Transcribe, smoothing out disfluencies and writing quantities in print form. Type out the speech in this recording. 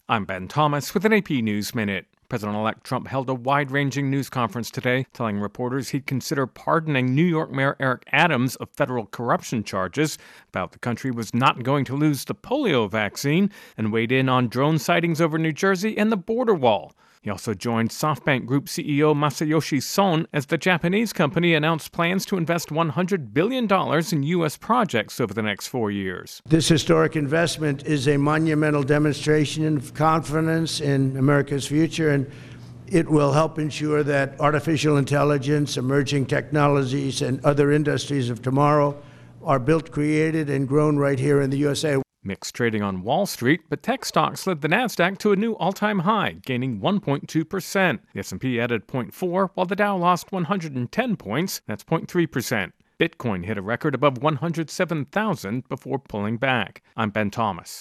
I'm Ben Thomas with an AP News Minute. President-elect Trump held a wide-ranging news conference today, telling reporters he'd consider pardoning New York Mayor Eric Adams of federal corruption charges, about the country was not going to lose the polio vaccine, and weighed in on drone sightings over New Jersey and the border wall. He also joined SoftBank Group CEO Masayoshi Son as the Japanese company announced plans to invest $100 billion in U.S. projects over the next 4 years. This historic investment is a monumental demonstration of confidence in America's future, and it will help ensure that artificial intelligence, emerging technologies, and other industries of tomorrow are built, created, and grown right here in the USA. Mixed trading on Wall Street, but tech stocks led the Nasdaq to a new all-time high, gaining 1.2%. The S&P added 0.4%, while the Dow lost 110 points, that's 0.3%. Bitcoin hit a record above 107,000 before pulling back. I'm Ben Thomas.